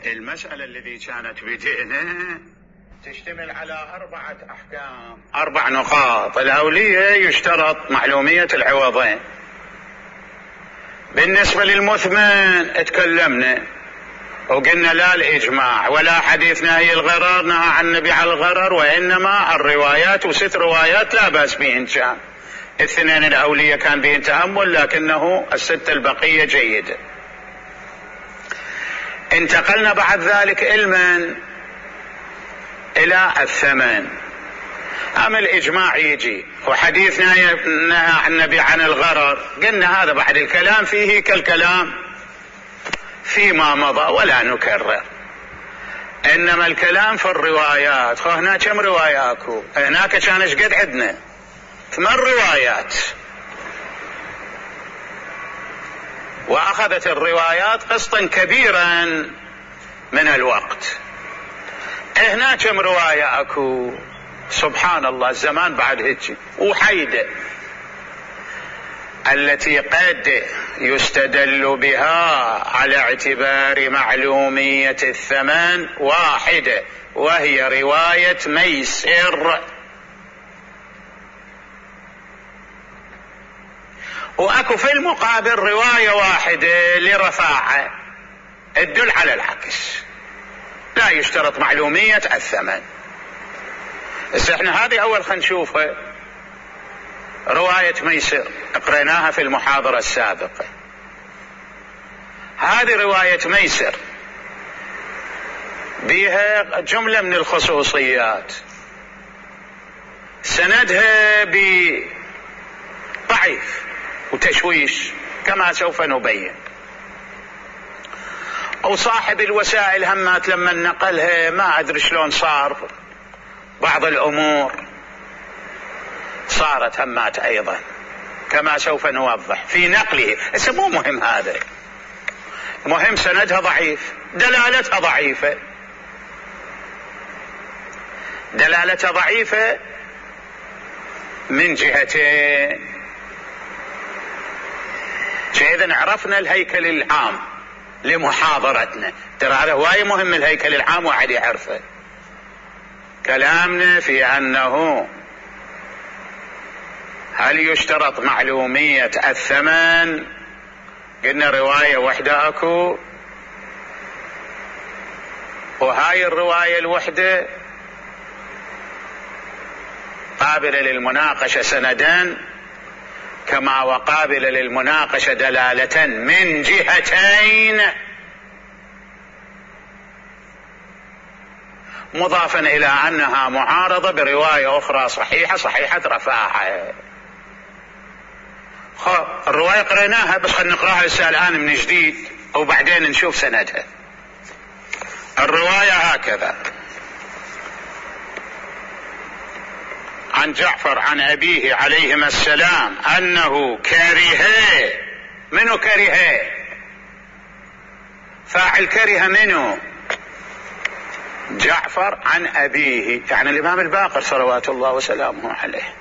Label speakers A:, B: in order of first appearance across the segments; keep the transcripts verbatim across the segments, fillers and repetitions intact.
A: المسألة التي كانت بدينا تشتمل على أربعة أحكام، أربع نقاط. الأولية يشترط معلومية العوضين. بالنسبة للمثمن تكلمنا وقلنا لا الإجماع ولا حديث نهي الغرر نهى عن النبي على الغرر، وإنما الروايات وست روايات لا بأس بهن. كان الاثنين الأولية كان بهن تأمل، لكنه الستة البقية جيدة. انتقلنا بعد ذلك علما إلى الثمن. أما الإجماع يجي وحديث نهى عن النبي عن الغرر، قلنا هذا بعد الكلام فيه كالكلام فيما مضى ولا نكرر، إنما الكلام في الروايات. هنا كم رواياكو؟ هناك كان ايش قد عندنا؟ ثمان روايات، وأخذت الروايات قسطا كبيرا من الوقت. هنا كم رواية أكو؟ سبحان الله، الزمان بعد هيك وحيدة. التي قد يستدل بها على اعتبار معلومية الثمن واحدة، وهي رواية ميسر. وأكو في المقابل رواية واحدة لرفاعة تدل على العكس، لا يشترط معلومية الثمن. بس احنا هذه أول خلينا نشوفها، رواية ميسر قريناها في المحاضرة السابقة. هذه رواية ميسر بها جملة من الخصوصيات، سندها بضعيف وتشويش كما سوف نبين، وصاحب الوسائل همات لما نقلها ما أدري شلون صار بعض الأمور صارت همات أيضا كما سوف نوضح في نقله. بس مو مهم هذا، مهم سندها ضعيف، دلالتها ضعيفة. دلالتها ضعيفة من جهتين. إذا عرفنا الهيكل العام لمحاضرتنا، ترى هذا هواي مهم الهيكل العام واحد يعرفه. كلامنا في أنه هل يشترط معلومية الثمن؟ قلنا رواية واحدة أكو، وهاي الرواية الوحدة قابلة للمناقشة سندا، كما وقابلة للمناقشة دلالة من جهتين، مضافا إلى أنها معارضة برواية أخرى صحيحة صحيحة رفاعة. الرواية قريناها، بس خلينا نقراها لسه الآن من جديد وبعدين نشوف سندها. الرواية هكذا: عن جعفر عن أبيه عليهما السلام أنه كره. منو كره؟ فاعل كره منو؟ جعفر عن أبيه، يعني الإمام الباقر صلوات الله وسلامه عليه.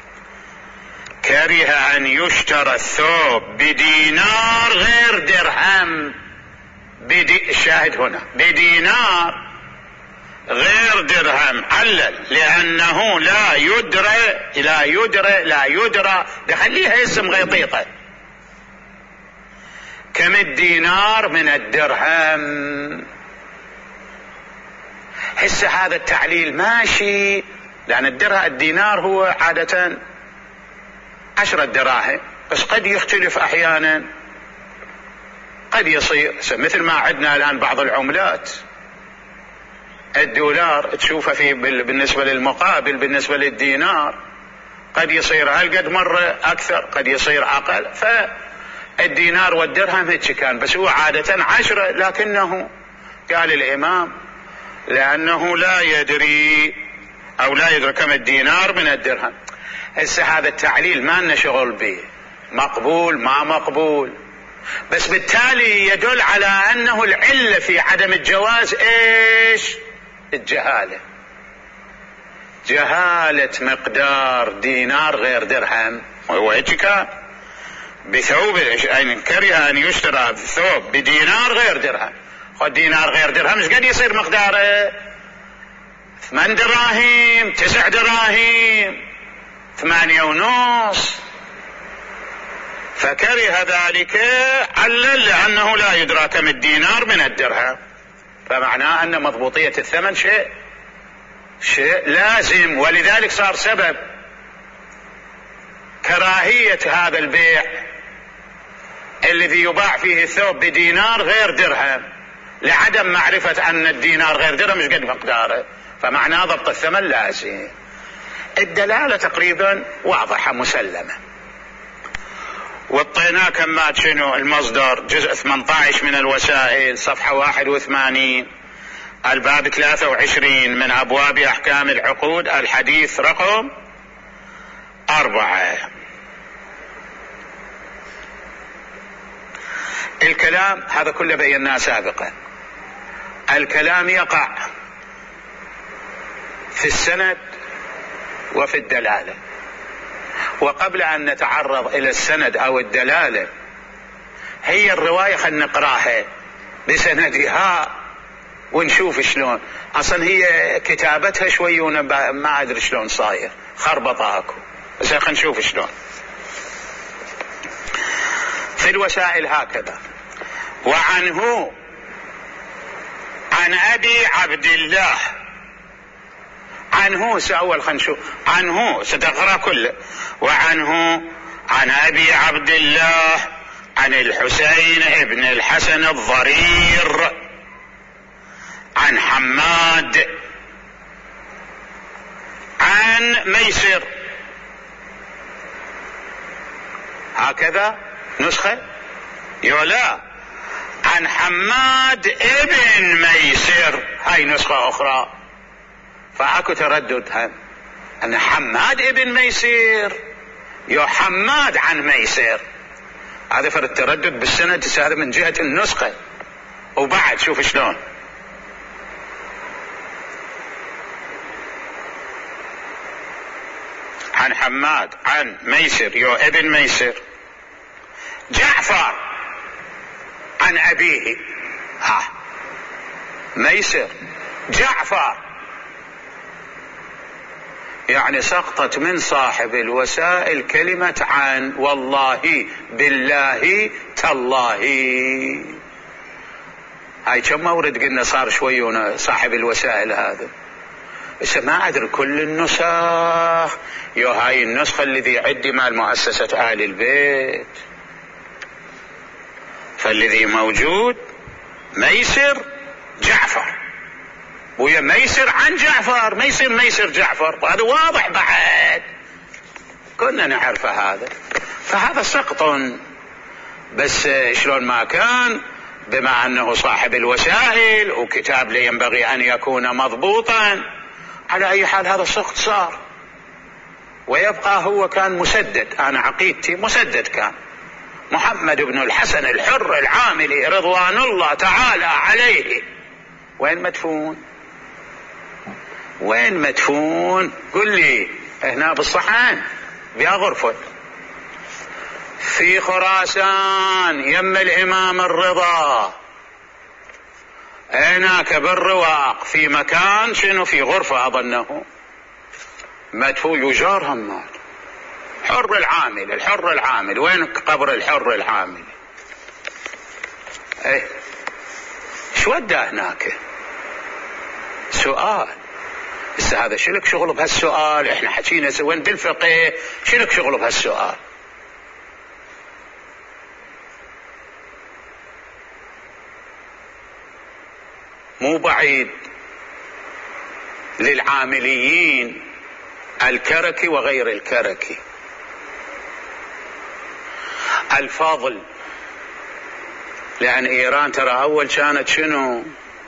A: كره أن يشترى الثوب بدينار غير درهم. بدي... الشاهد هنا بدينار غير درهم. علل لأنه لا يدرى لا يدرى لا يدرى دخليها اسم غيطيطة كم الدينار من الدرهم. هسه هذا التعليل ماشي، لأن الدرهم الدينار هو عادة عشرة دراهم، بس قد يختلف أحيانا، قد يصير مثل ما عندنا الآن بعض العملات. الدولار تشوفه في بالنسبة للمقابل بالنسبة للدينار قد يصير هالقد مرة أكثر، قد يصير أقل. فالدينار والدرهم هيك كان، بس هو عادة عشرة، لكنه قال الإمام لأنه لا يدري أو لا يدري كم الدينار من الدرهم. هسه هذا التعليل ما لنا شغل به، مقبول ما مقبول، بس بالتالي يدل على أنه العلة في عدم الجواز إيش؟ الجهالة. جهالة مقدار دينار غير درهم. وهيك كان بثوب، يعني كره أن يشترى ثوب بدينار غير درهم. والدينار غير درهم ايش قد يصير مقداره؟ ثمان دراهم، تسع دراهم، ثمانية ونص. فكره ذلك، علل لأنه لا يدرى كم الدينار من الدرهم، فمعناه أن مضبوطية الثمن شيء شيء لازم، ولذلك صار سبب كراهية هذا البيع الذي يباع فيه الثوب بدينار غير درهم، لعدم معرفة أن الدينار غير درهم ايش قد مقداره، فمعناه ضبط الثمن لازم. الدلالة تقريبا واضحة مسلمة. وطيناه كما شنو المصدر، جزء ثمانية عشر من الوسائل، صفحة واحد وثمانين، الباب ثلاثة وعشرين من أبواب أحكام العقود، الحديث رقم أربعة. الكلام هذا كله بيناه سابقا، الكلام يقع في السند وفي الدلالة. وقبل أن نتعرض إلى السند أو الدلالة، هي الرواية خلنا نقراها بسندها ونشوف شلون. أصلا هي كتابتها شوي ما أدري شلون صاير، خربطة أكو، بس خلنا نشوف شلون. في الوسائل هكذا: وعنه عن أبي عبد الله، عنه سأول خلنا نشوف، عنه ستقرأ كله. وعنه عن أبي عبد الله عن الحسين ابن الحسن الضرير عن حماد عن ميسر، هكذا نسخة يولا، عن حماد ابن ميسر، هاي نسخة أخرى. فأكو تردد هم أن حماد ابن ميسر يو حماد عن ميسر، هذا فرق التردد بالسند، هذا من جهة النسخة. وبعد شوف شلون: عن حماد عن ميسر يو ابن ميسر، جعفر عن أبيه، ها ميسر جعفر، يعني سقطت من صاحب الوسائل كلمة عن، والله بالله تالله. هاي كم مورد قلنا صار شوي صاحب الوسائل هذا، بس ما أدري كل النسخ يو هاي النسخة الذي عندي مال مؤسسة آل البيت، فالذي موجود ميسر جعفر، ويا ميسر عن جعفر، ميسر ميسر جعفر، وهذا واضح بعد كنا نعرف هذا. فهذا سقط، بس شلون ما كان، بما أنه صاحب الوسائل وكتاب لي ينبغي أن يكون مضبوطا، على أي حال هذا السقط صار. ويبقى هو كان مسدد، أنا عقيدتي مسدد كان محمد بن الحسن الحر العاملي رضوان الله تعالى عليه. وين مدفون؟ وين مدفون؟ قل لي. هنا بالصحن بها غرفة في خراسان يم الإمام الرضا، هناك بالرواق في مكان شنو، في غرفة أظنه مدفون، يجار همال حر العامل، الحر العامل. وين قبر الحر العامل؟ ايه شو ودى هناك؟ سؤال. بس هذا شلك شغل بهالسؤال؟ احنا حكينا وين بالفقه، شلك شغل بهالسؤال؟ مو بعيد للعامليين الكركي وغير الكركي الفاضل، لأن إيران ترى أول كانت شنو،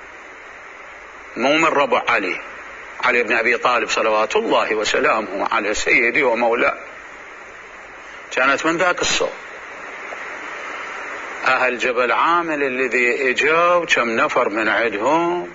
A: مو من ربع علي علي بن أبي طالب صلوات الله وسلامه على سيدي ومولاه، كانت من ذاك الصوب. أهل جبل عامل الذي اجوا كم نفر من عندهم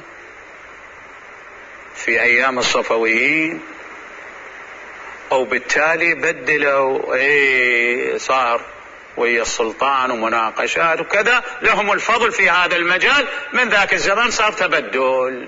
A: في أيام الصفويين، وبالتالي بدلوا، ايه صار ويا السلطان ومناقشات وكذا، لهم الفضل في هذا المجال. من ذاك الزمن صار تبدل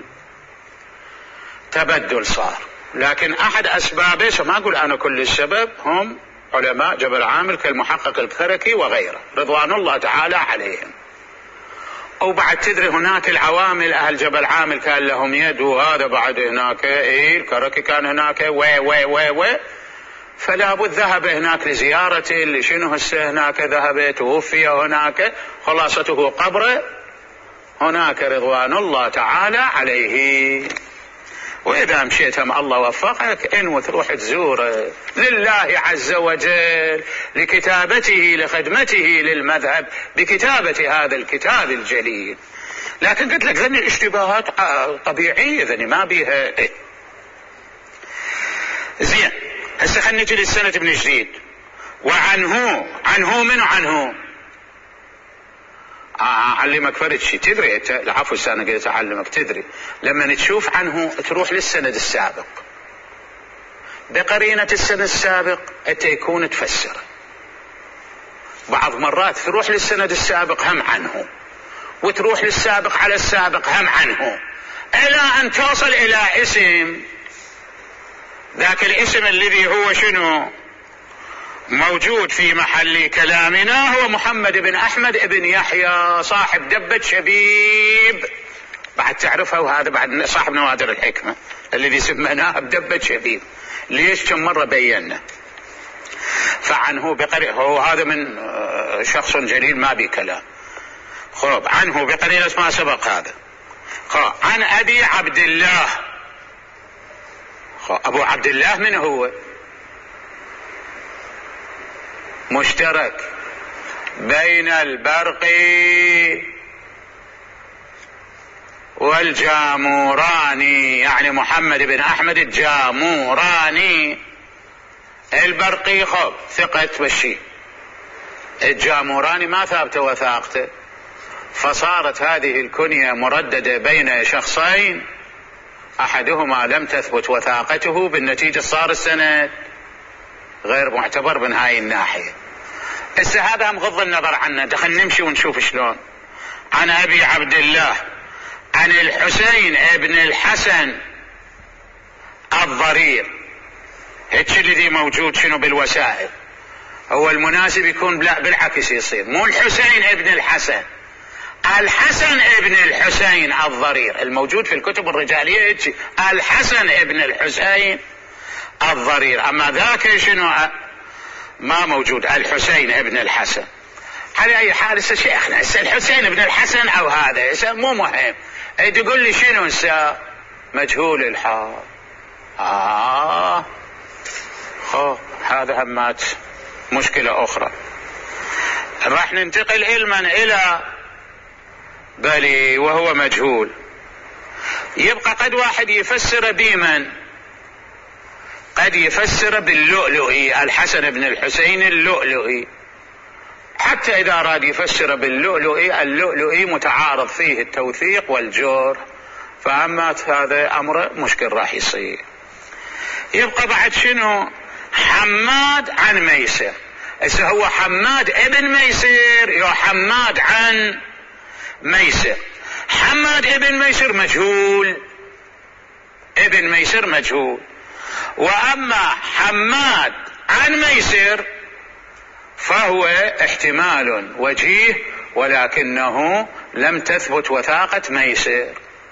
A: تبدل صار. لكن أحد أسبابه، ما أقول أنا كل السبب، هم علماء جبل عامر كالمحقق الكركي وغيره رضوان الله تعالى عليهم. وبعد تدري هناك العوامل، أهل جبل عامر كان لهم يد، وهذا بعد هناك إيه الكركي كان هناك وي وي وي وي فلا بد ذهب هناك لزيارته، اللي شنو هسه هناك ذهب توفي هناك، خلاصته قبره هناك رضوان الله تعالى عليه. وإذا مشيت هم الله وفقك إن تروح تزوره لله عز وجل لكتابته لخدمته للمذهب بكتابة هذا الكتاب الجليل. لكن قلت لك ذني الاشتباهات طبيعية، ذني ما بيها إيه. زين هسه خلينا نجي للسنة ابن جديد. وعنه عنه من عنه أعلمك فرد شيء تدري أنت، العفو أنا قلت أعلمك تدري، لما تشوف عنه تروح للسند السابق بقرينة السند السابق أنت يكون تفسر. بعض مرات تروح للسند السابق هم عنه، وتروح للسابق على السابق هم عنه، إلى أن توصل إلى اسم. ذاك الاسم الذي هو شنو موجود في محل كلامنا هو محمد بن أحمد بن يحيى صاحب دبة شبيب، بعد تعرفها، وهذا بعد صاحب نوادر الحكمة الذي سميناه بدبة شبيب. ليش؟ كم مرة بينا. فعنه بقرينة، هو هذا من شخص جليل ما بي كلام. خب عنه بقرينة ما سبق هذا. خب عن أبي عبد الله. خب أبو عبد الله من هو؟ مشترك بين البرقي والجاموراني، يعني محمد بن أحمد الجاموراني. البرقي خب ثقة بشي، الجاموراني ما ثابت وثاقته، فصارت هذه الكنية مرددة بين شخصين أحدهما لم تثبت وثاقته، بالنتيجة صار السند غير معتبر من هاي الناحية. هسه هذا مغض النظر عنه، دخل نمشي ونشوف شلون. عن أبي عبد الله عن الحسين ابن الحسن الضرير. هيك الذي موجود شنو بالوسائل، هو المناسب يكون لا بالعكس يصير، مو الحسين ابن الحسن، الحسن ابن الحسين الضرير الموجود في الكتب الرجالية هيك، الحسن ابن الحسين الضرير. أما ذاك شنو ما موجود، الحسين ابن الحسن. على أي حال هسه شيخنا هسه الحسين ابن الحسن أو هذا هسه مو مهم، أي تقول لي شنو هسه مجهول الحال. آه خو هذا همات مشكلة أخرى. راح ننتقل علما إلى بلي وهو مجهول. يبقى قد واحد يفسر بمن، قد يفسر باللؤلؤي، الحسن بن الحسين اللؤلؤي. حتى إذا أراد يفسر باللؤلؤي، اللؤلؤي متعارض فيه التوثيق والجور، فأما هذا أمر مشكل راح يصير. يبقى بعد شنو حماد عن ميسر. إذا هو حماد ابن ميسر يا حماد عن ميسر. حماد ابن ميسر مجهول، ابن ميسر مجهول. وأما حماد عن ميسر فهو احتمال وجيه، ولكنه لم تثبت وثاقة ميسر.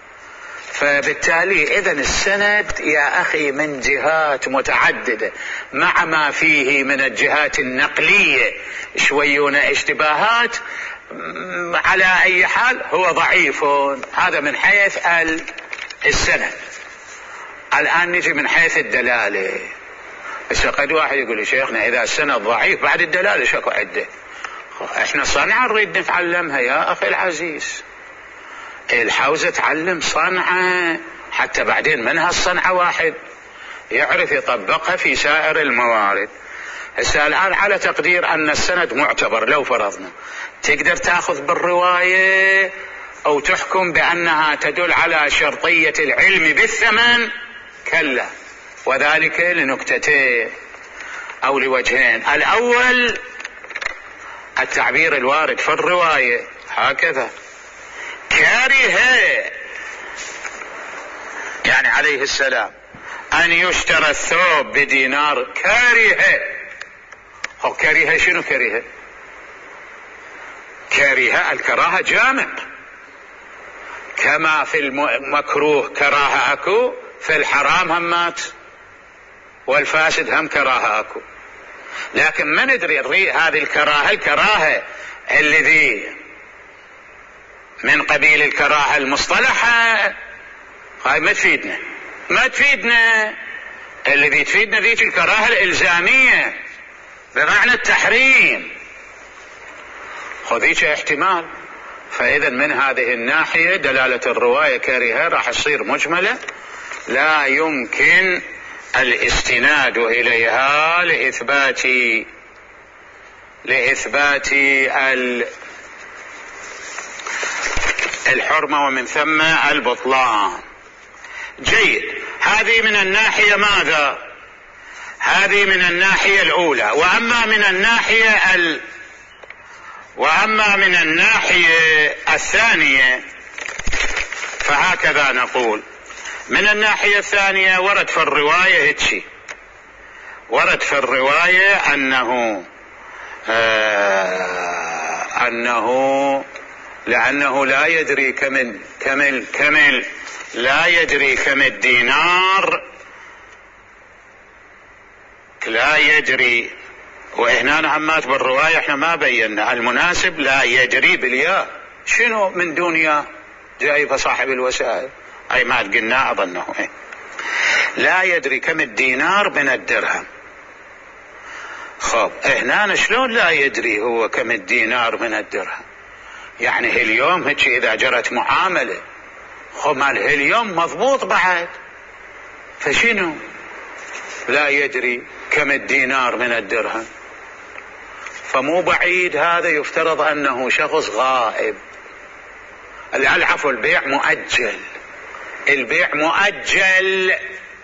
A: فبالتالي إذن السند يا أخي من جهات متعددة، مع ما فيه من الجهات النقلية شويون اشتباهات، على أي حال هو ضعيف. هذا من حيث السند. الآن نجي من حيث الدلالة. بس قد واحد يقول لي شيخنا إذا السند ضعيف بعد الدلالة شكو عدة. احنا صنعة نريد نتعلمها يا أخي العزيز، الحوزة تعلم صنعة حتى بعدين منها الصنعة واحد يعرف يطبقها في سائر الموارد. هسه الآن على تقدير أن السند معتبر، لو فرضنا تقدر تأخذ بالرواية أو تحكم بأنها تدل على شرطية العلم بالثمن؟ كلا، وذلك لنكتتين أو لوجهين. الأول التعبير الوارد في الرواية هكذا: كره يعني عليه السلام أن يشترى الثوب بدينار، كره. أو كره شنو كره؟ كره الكراهة جامع، كما في المكروه كراهة أكو، في الحرام همات والفاسد هم كراهة أكو. لكن ما ندري هذه الكراهة الكراهة الذي من قبيل الكراهة المصطلحة هاي ما تفيدنا، ما تفيدنا. الذي تفيدنا ذيك الكراهة الإلزامية بمعنى التحريم، خذيك احتمال. فإذا من هذه الناحية دلالة الرواية كرهة راح تصير مجملة، لا يمكن الاستناد إليها لإثبات لإثبات الحرمة ومن ثم البطلان. جيد، هذه من الناحية ماذا؟ هذه من الناحية الأولى. وأما من الناحية ال... وأما من الناحية الثانية فهكذا نقول. من الناحية الثانية ورد في الرواية هيك، ورد في الرواية أنه آه أنه لأنه لا يدري كم كمل كمل لا يدري كم الدينار، لا يدري. وهنا همات بالرواية احنا ما بينا المناسب، لا يدري بالياء. شنو من دنيا جاي صاحب الوسائل، اي ما قلنا اظنه ايه. لا يدري كم الدينار من الدرهم. خب هنا شلون لا يدري هو كم الدينار من الدرهم؟ يعني اليوم هيك اذا جرت معاملة خب مال اليوم مضبوط بعد، فشنو لا يدري كم الدينار من الدرهم؟ فمو بعيد هذا يفترض أنه شخص غائب. العفو، البيع مؤجل، البيع مؤجل.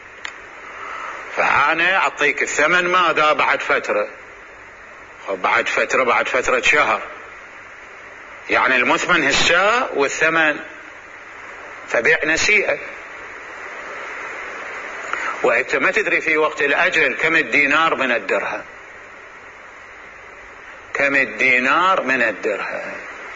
A: فأنا أعطيك الثمن ماذا بعد فترة، بعد فترة بعد فترة شهر، يعني المثمن هسه والثمن، فبيع نسيئة. وأنت ما تدري في وقت الأجل كم الدينار من الدرهم، كم الدينار من الدرهم.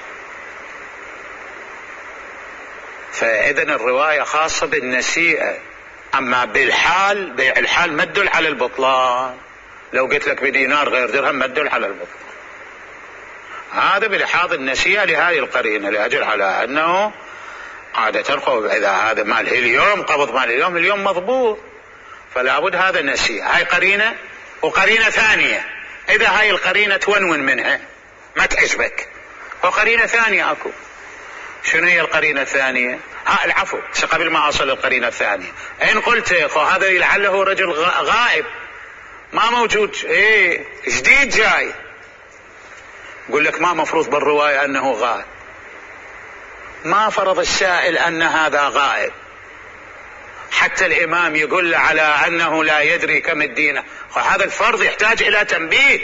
A: فإذا الرواية خاصة بالنسيئة. أما بالحال، بيع الحال ما تدل على البطلان. لو قلت لك بدينار غير درهم ما تدل على البطلان. هذا بلحاظ النسيئة لهذه القرينة، لأجل على أنه عادة إذا هذا مال اليوم قبض مال اليوم اليوم مضبوط، فلا بد هذا النسيئة. هاي قرينة. وقرينة ثانية إذا هاي القرينة تونون منها ما تعجبك، وقرينة ثانية أكو. شنو هي القرينة الثانية؟ ها العفو، قبل ما أصل القرينة الثانية، إن قلت هذا لعله رجل غائب ما موجود، إيه جديد جاي، يقول لك ما مفروض بالرواية أنه غائب. ما فرض السائل أن هذا غائب، حتى الإمام يقول على أنه لا يدري كم الدين. هذا الفرض يحتاج إلى تنبيه،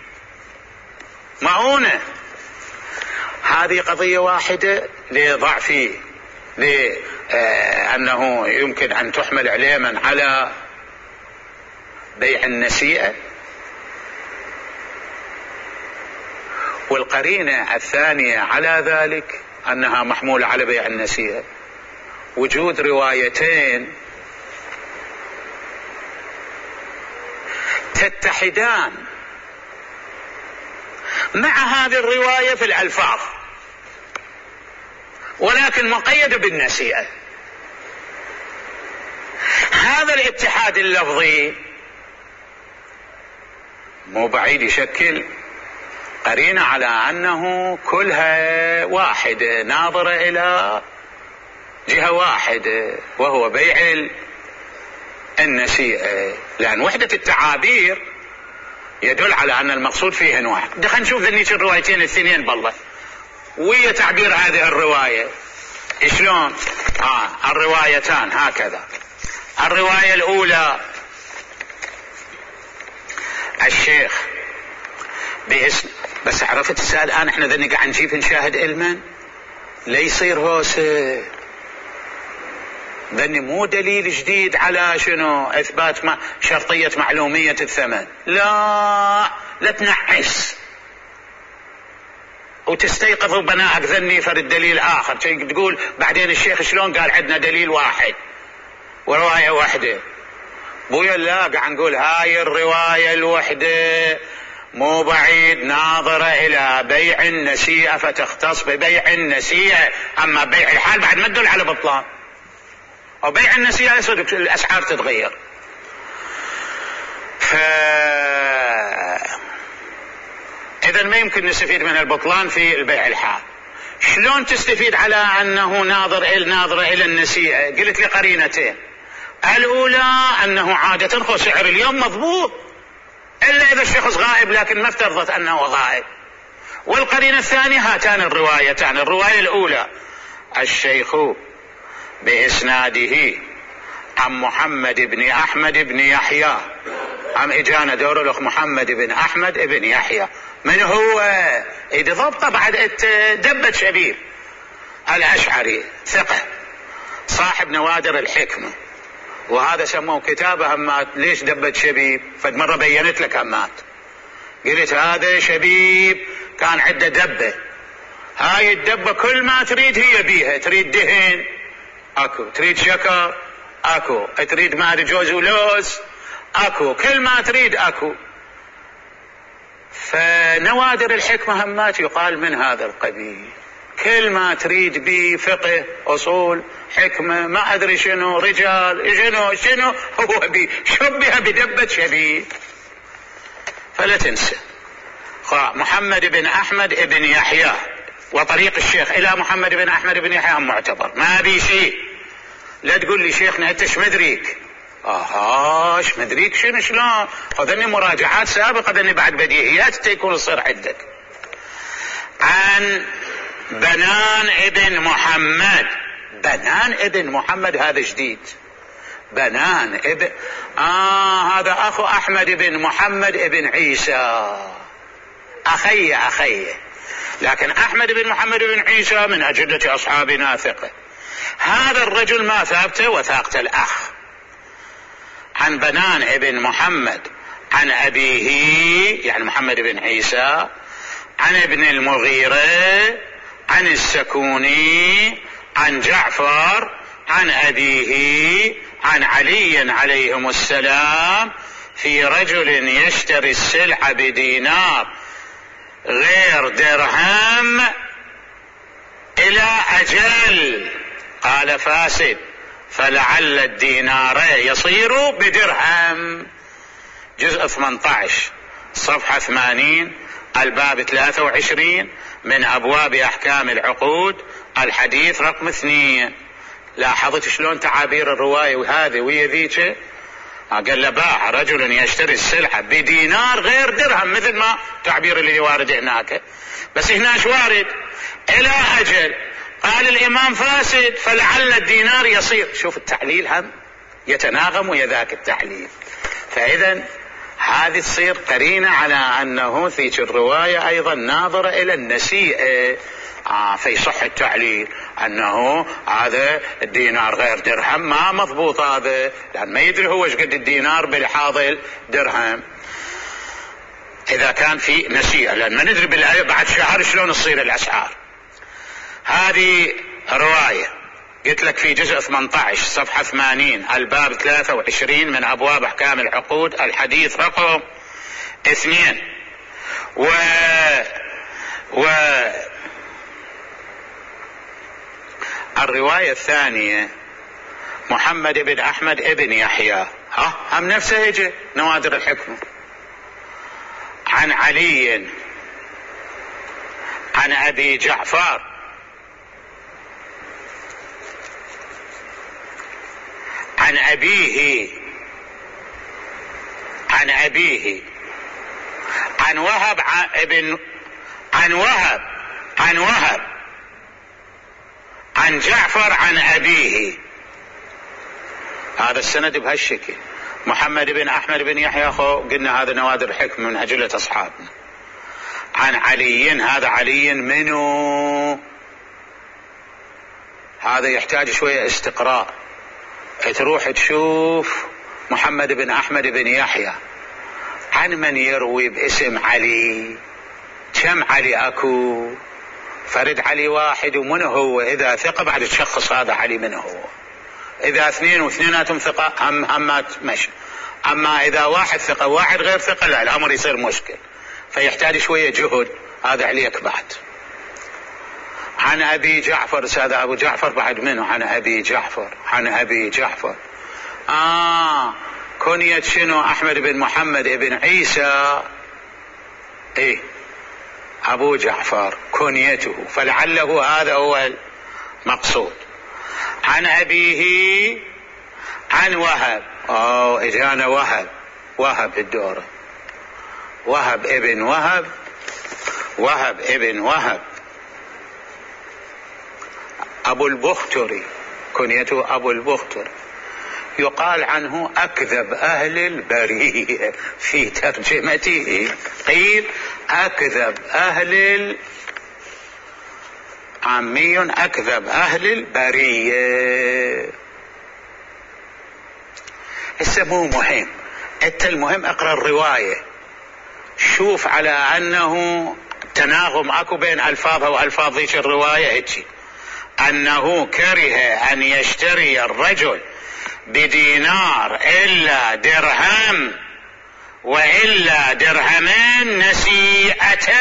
A: معونة. هذه قضية واحدة لضعف، لأنه يمكن أن تحمل عليما على بيع النسيئة. والقرينة الثانية على ذلك أنها محمولة على بيع النسيئة، وجود روايتين تتحدان مع هذه الرواية في الألفاظ، ولكن مقيدة بالنسيئة. هذا الاتحاد اللفظي مو بعيد يشكل قرينة على أنه كلها واحدة، ناظرة إلى جهة واحدة، وهو بيع النسيئة. لأن وحدة التعابير يدل على أن المقصود فيهن واحد. دخل نشوف ذنيك الروايتين الاثنين بالله ويا تعبير هذه الرواية شلون. آه الروايتان هكذا. الرواية الأولى الشيخ باسم بس عرفت السؤال الآن احنا ذني قاعد نجيب نشاهد علما لا يصير هوسه، ذني مو دليل جديد على شنو اثبات ما شرطية معلومية الثمن. لا لا تنعس وتستيقظ بنائك ذني فرد دليل آخر تقول بعدين الشيخ شلون قال عندنا دليل واحد ورواية واحدة. بويا لا قاعد نقول هاي الرواية الوحدة مو بعيد ناظرة إلى بيع النسيئة فتختص ببيع النسيئة، أما بيع الحال بعد ما تدل على بطلان، أو بيع النسيئة صدق الأسعار تتغير. ف... إذن ما يمكن نستفيد من البطلان في البيع الحال. شلون تستفيد على أنه ناظر إلى ناظرة إلى النسيئة؟ قلت لي قرينتين. الأولى أنه عادة خو سعر اليوم مضبوط إلا إذا الشخص غائب، لكن ما افترضت أنه غائب. والقرينة الثانية هاتان الروايتان. الرواية الأولى الشيخ بإسناده عن محمد بن أحمد بن يحيى، عم إجانا دور الأخ محمد بن أحمد بن يحيى. من هو؟ إذا ضبط بعد دبت شبيب الأشعري، ثقة صاحب نوادر الحكمة، وهذا سموه كتابه همات. ليش دبت شبيب؟ فد مرة بينت لك همات، قلت هذا شبيب كان عنده دبة، هاي الدبة كل ما تريد هي بيها، تريد دهن اكو، تريد شكر اكو، تريد ما ادري جوز ولوز اكو، كل ما تريد اكو. فنوادر الحكمة همات يقال من هذا القبيل، كل ما تريد بي فقه أصول حكمة ما أدري شنو رجال شنو شنو هو بي شبه بدبة شبيه. فلا تنسى محمد بن أحمد بن يحيى وطريق الشيخ إلى محمد بن أحمد بن يحيى معتبر، ما بي شيء. لا تقول لي شيخنا أنت ايش مدريك؟ آه ايش مدريك شنو شلون؟ خذني مراجعات سابقة ذني بعد بديهيات تكون تصير عندك. عن بنان ابن محمد، بنان ابن محمد هذا جديد، بنان ابن آه هذا أخو أحمد بن محمد ابن عيسى، أخي أخي، لكن أحمد بن محمد بن عيسى من أجلة أصحابنا ثقة. هذا الرجل ما ثابته وثاقة الأخ. عن بنان ابن محمد عن أبيه يعني محمد بن عيسى عن ابن المغيرة عن السكوني عن جعفر عن أبيه عن علي عليهم السلام في رجل يشتري السلعة بدينار غير درهم إلى أجل، قال فاسد فلعل الدينار يصير بدرهم. جزء ثمانية عشر صفحة ثمانين الباب ثلاثة وعشرين من أبواب أحكام العقود الحديث رقم اثنين. لاحظت شلون تعابير الرواية وهذه وهي ذيك؟ قال باع رجل يشتري السلعة بدينار غير درهم، مثل ما تعبير اللي وارد هناك، بس هنا ايش وارد؟ إلى أجل. قال الإمام فاسد فلعل الدينار يصير. شوف التعليل هم يتناغم ويا ذاك التعليل. فإذا هذه تصير قرينة على أنه ذيك الرواية أيضا ناظرة إلى النسيئة، آه فيصح التعليل أنه هذا الدينار غير درهم ما مضبوط هذا، لأن ما يدري هو ايش قد الدينار بلحاظ الدرهم إذا كان في نسيئة، لأن ما ندري بالآية بعد شهر شلون تصير الأسعار. هذه رواية قلت لك في جزء ثمانية عشر صفحة ثمانين الباب ثلاثة وعشرين من أبواب أحكام العقود الحديث رقم اثنين. و و الرواية الثانية محمد بن أحمد ابن يحيى، ها هم نفسه يجي نوادر الحكمة، عن علي عن أبي جعفر عن أبيه عن أبيه عن وهب عن ابن عن وهب عن وهب عن جعفر عن أبيه. هذا السند بهالشكل. محمد بن أحمد بن يحيى خو قلنا هذا نوادر حكم من أجلة أصحابنا. عن علي. هذا علي منو؟ هذا يحتاج شوية استقراء، تروح تشوف محمد بن أحمد بن يحيى عن من يروي باسم علي. كم علي اكو؟ فرد علي واحد ومن هو؟ اذا ثقة بعد تشخص هذا علي من هو. اذا اثنين واثنيناتهم ثقة هم همات مشي. اما اذا واحد ثقة وواحد غير ثقة لا، الامر يصير مشكل، فيحتاج شوية جهد. هذا عليك بعد. عن ابي جعفر، هذا ابو جعفر بعد منه. عن ابي جعفر، عن ابي جعفر اه كنية شنو؟ احمد بن محمد بن عيسى. ايه ابو جعفر كنيته، فلعله هذا هو المقصود. عن ابيه عن وهب. اه اجانا وهب، وهب الدورة، وهب ابن وهب، وهب ابن وهب ابو البختري، كنيته ابو البختري. يقال عنه اكذب اهل البرية، في ترجمته قيل اكذب اهل عامي اكذب اهل البرية. هسه مو مهم، انت المهم اقرا الرواية، شوف على انه تناغم اكو بين الفاظها والفاظ ذيك الرواية. هيك انه كره ان يشتري الرجل بدينار إلا درهم وإلا درهمين نسيئة،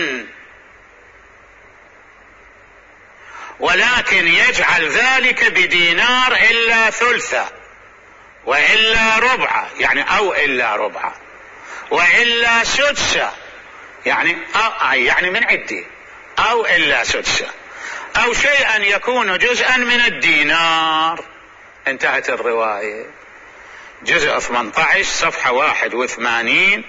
A: ولكن يجعل ذلك بدينار إلا ثلثة وإلا ربعة، يعني أو إلا ربعة، وإلا سدسة، يعني أو يعني من عدي، أو إلا سدسة، أو شيئا يكون جزءا من الدينار. انتهت الرواية. جزء ثمانية عشر صفحة واحد وثمانين،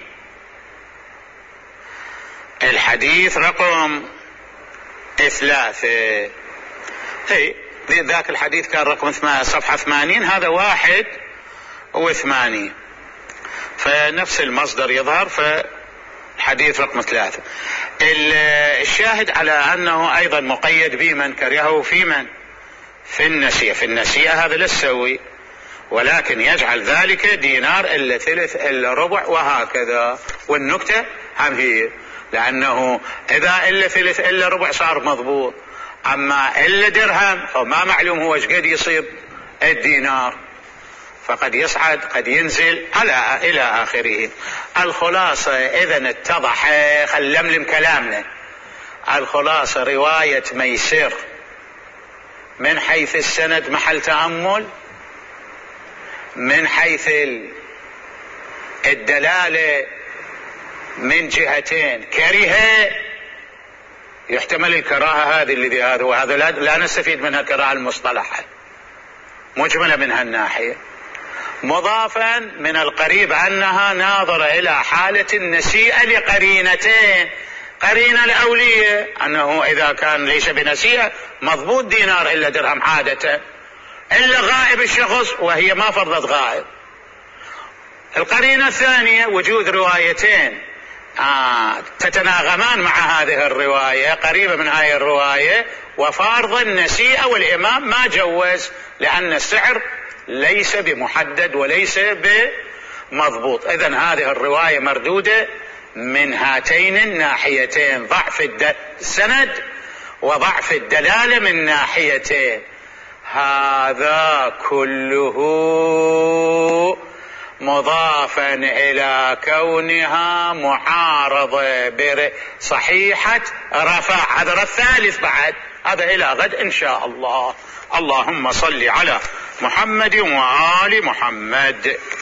A: الحديث رقم ثلاثة. اي ذاك الحديث كان رقم صفحة ثمانين، هذا واحد وثمانين، فنفس المصدر يظهر، فالحديث رقم ثلاثة. الشاهد على أنه أيضا مقيد بمن كرهه في من في النسيئة. في النسيئة هذا لا تسوي، ولكن يجعل ذلك دينار إلا ثلث إلا ربع وهكذا. والنكتة هم هي، لأنه إذا إلا ثلث إلا ربع صار مضبوط، أما إلا درهم فما معلوم هو ايش قد يصير الدينار، فقد يصعد قد ينزل على إلى آخره. الخلاصة إذا اتضح، خلملم كلامنا، الخلاصة رواية ميسر من حيث السند محل تأمل، من حيث الدلالة من جهتين كرهه، يحتمل الكراهة هذه الذي هذا وهذا لا, لا نستفيد منها كراهة المصطلحة مجملة من هالناحية. مضافا من القريب أنها ناظرة إلى حالة النسيئة لقرينتين. قرينة الأولية أنه إذا كان ليس بنسيئة مضبوط دينار إلا درهم عادة، إلا غائب الشخص وهي ما فرضت غائب. القرينة الثانية وجود روايتين آه تتناغمان مع هذه الرواية، قريبة من هذه الرواية، وفارض النسيئة والإمام ما جوز، لأن السعر ليس بمحدد وليس بمضبوط. إذن هذه الرواية مردودة من هاتين الناحيتين، ضعف السند وضعف الدلالة من ناحيتين. هذا كله مضافا إلى كونها معارضة بصحيحة رفع. هذا الثالث بعد، هذا إلى غد إن شاء الله. اللهم صل على محمد وآل محمد.